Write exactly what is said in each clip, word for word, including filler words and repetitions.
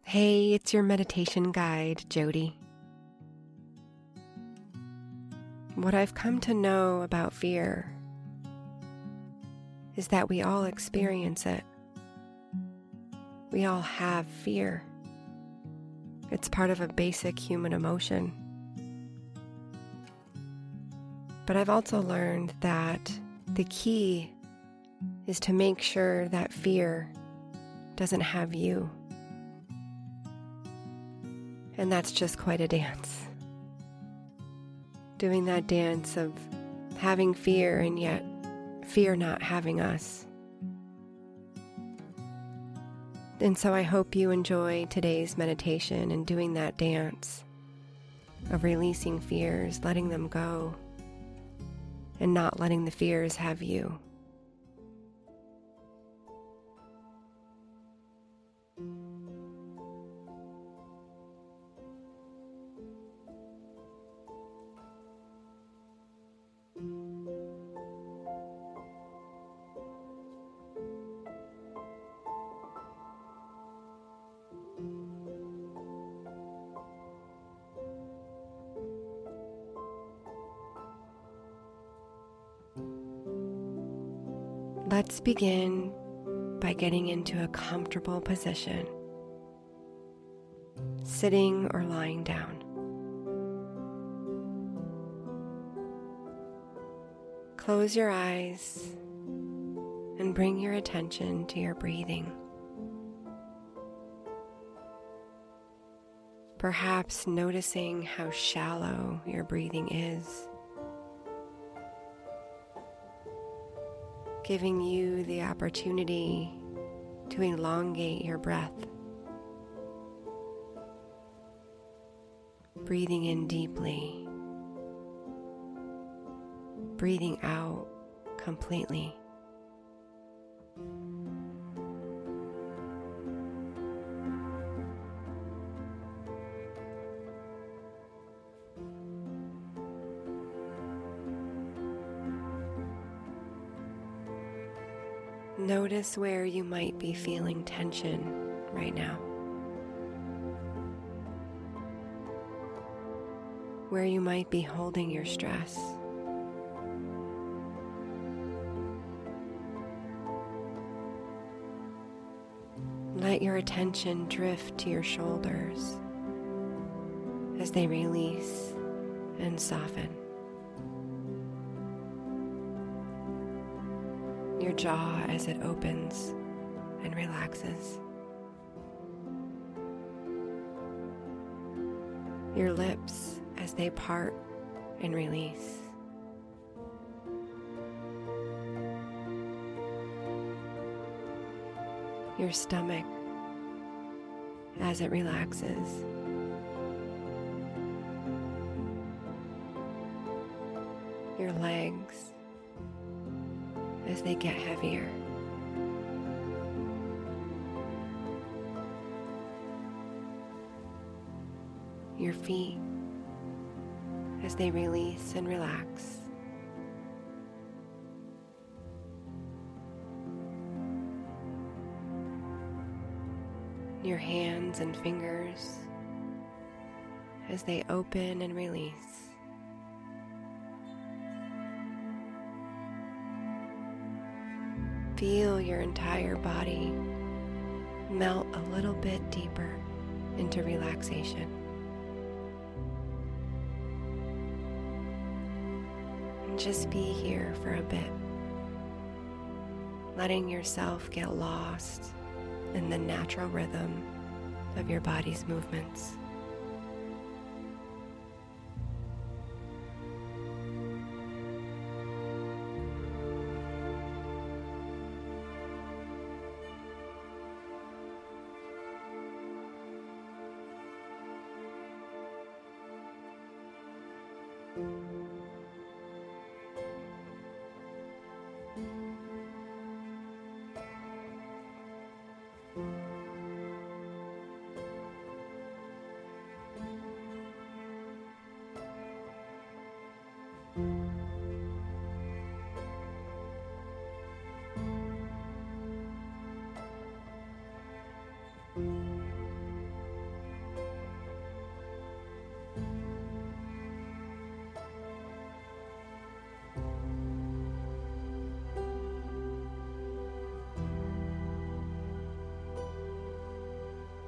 Hey, it's your meditation guide, Jody. What I've come to know about fear is that we all experience it. We all have fear. It's part of a basic human emotion. But I've also learned that the key is to make sure that fear doesn't have you. And that's just quite a dance. Doing that dance of having fear and yet fear not having us. And so I hope you enjoy today's meditation and doing that dance of releasing fears, letting them go, and not letting the fears have you. Let's begin by getting into a comfortable position, sitting or lying down. Close your eyes and bring your attention to your breathing. Perhaps noticing how shallow your breathing is, giving you the opportunity to elongate your breath. Breathing in deeply, breathing out completely. Notice where you might be feeling tension right now, where you might be holding your stress. Let your attention drift to your shoulders as they release and soften. Your jaw as it opens and relaxes. Your lips as they part and release. Your stomach as it relaxes. Your legs as they get heavier. Your feet as they release and relax. Your hands and fingers as they open and release. Feel your entire body melt a little bit deeper into relaxation. And just be here for a bit, letting yourself get lost in the natural rhythm of your body's movements.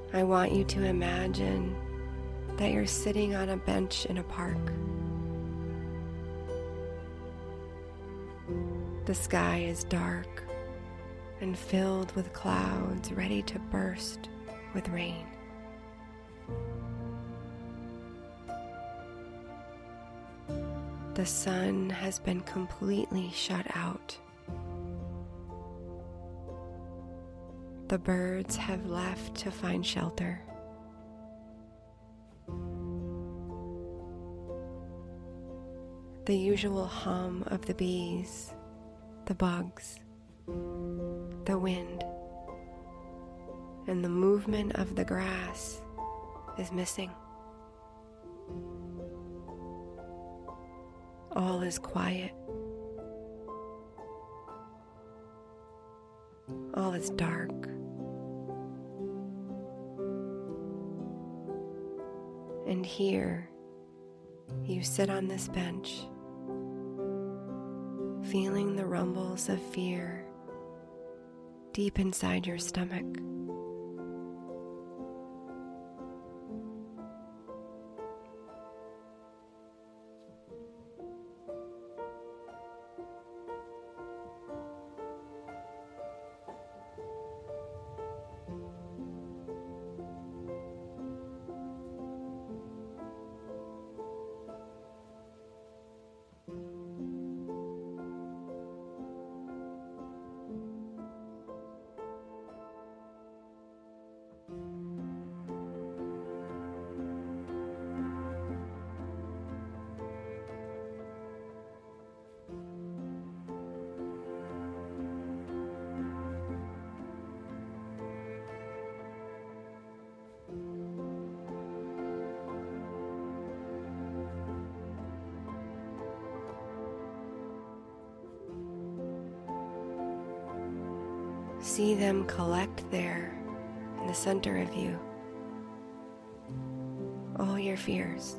I want you to imagine that you're sitting on a bench in a park. The sky is dark and filled with clouds ready to burst with rain. The sun has been completely shut out. The birds have left to find shelter. The usual hum of the bees, the bugs, the wind, and the movement of the grass is missing. All is quiet. All is dark. And here, you sit on this bench, feeling the rumbles of fear deep inside your stomach. See them collect there in the center of you. All your fears.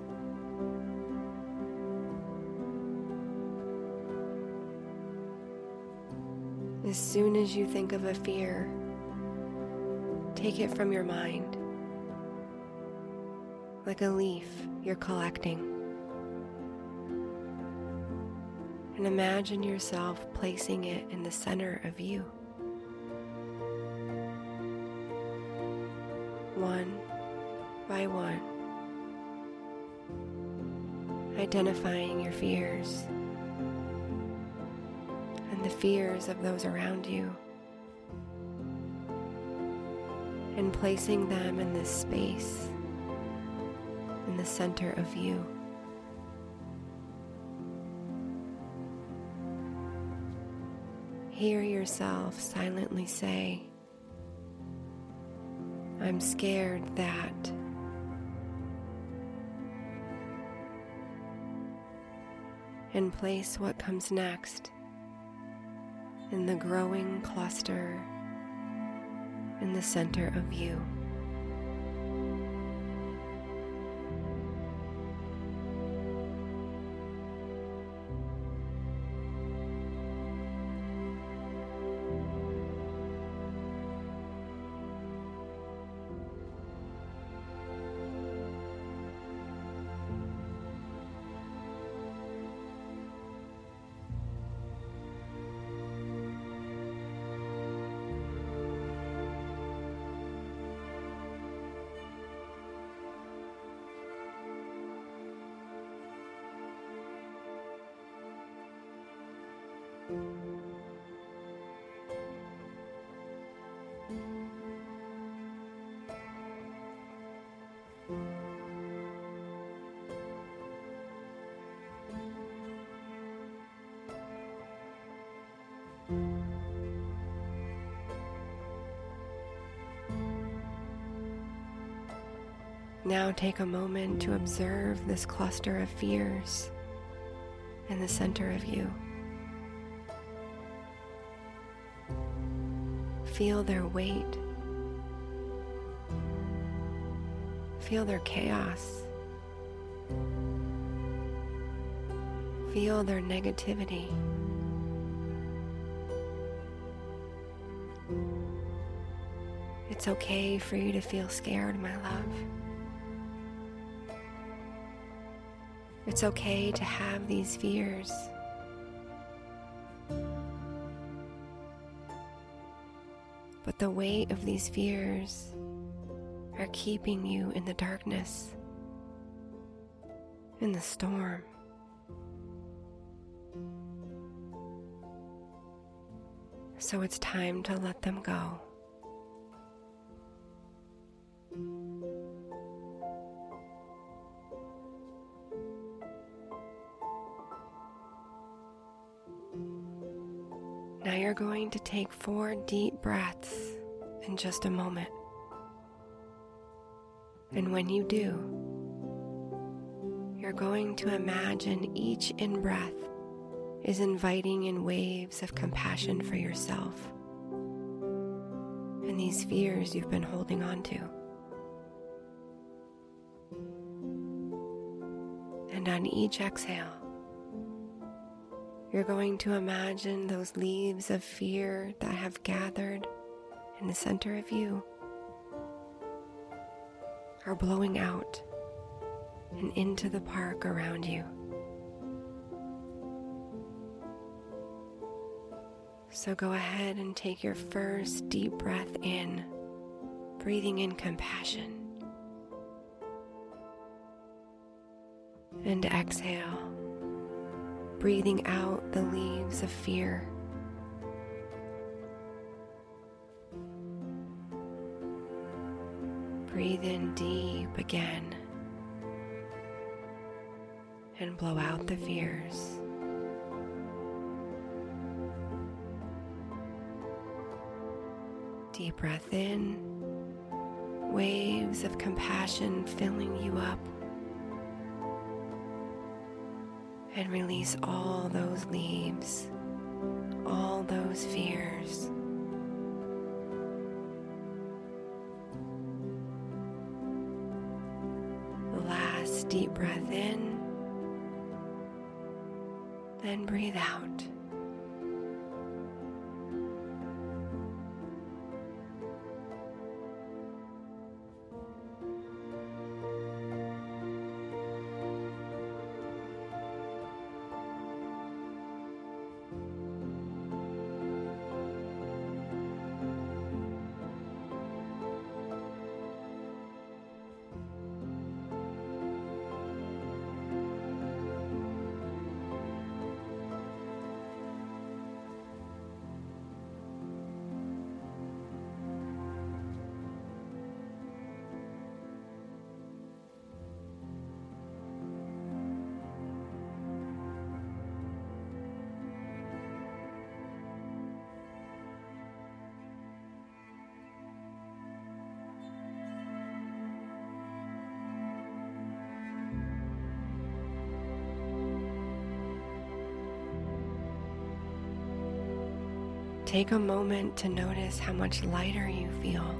As soon as you think of a fear, take it from your mind. Like a leaf you're collecting. And imagine yourself placing it in the center of you. One by one, identifying your fears and the fears of those around you, and placing them in this space in the center of you. Hear yourself silently say, I'm scared that. And place what comes next in the growing cluster in the center of you. Now take a moment to observe this cluster of fears in the center of you. Feel their weight. Feel their chaos. Feel their negativity. It's okay for you to feel scared, my love. It's okay to have these fears. But the weight of these fears are keeping you in the darkness, in the storm. So it's time to let them go. Now you're going to take four deep breaths in just a moment. And when you do, you're going to imagine each in-breath is inviting in waves of compassion for yourself and these fears you've been holding on to. And on each exhale, you're going to imagine those leaves of fear that have gathered in the center of you are blowing out and into the park around you. So go ahead and take your first deep breath in, breathing in compassion. And exhale, breathing out the leaves of fear. Breathe in deep again and blow out the fears. Deep breath in, waves of compassion filling you up. And release all those leaves, all those fears. Last deep breath in, then breathe out. Take a moment to notice how much lighter you feel,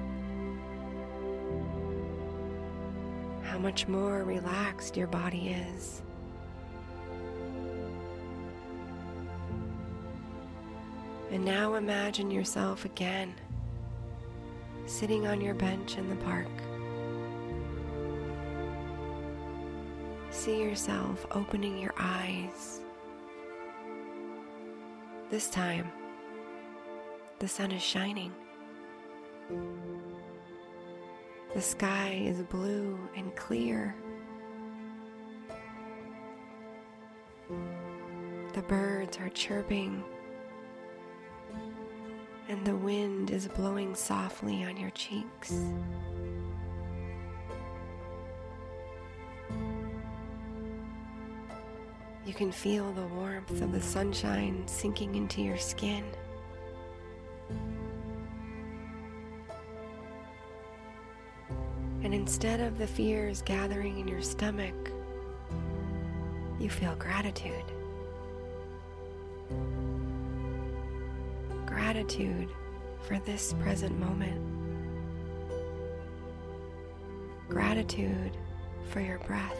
how much more relaxed your body is. And now imagine yourself again, sitting on your bench in the park. See yourself opening your eyes. This time, the sun is shining. The sky is blue and clear. The birds are chirping, and the wind is blowing softly on your cheeks. You can feel the warmth of the sunshine sinking into your skin. And instead of the fears gathering in your stomach, you feel gratitude. Gratitude for this present moment. Gratitude for your breath.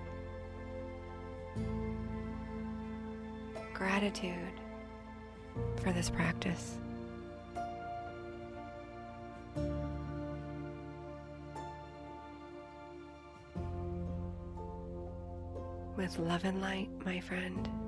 Gratitude for this practice. with love and light, my friend.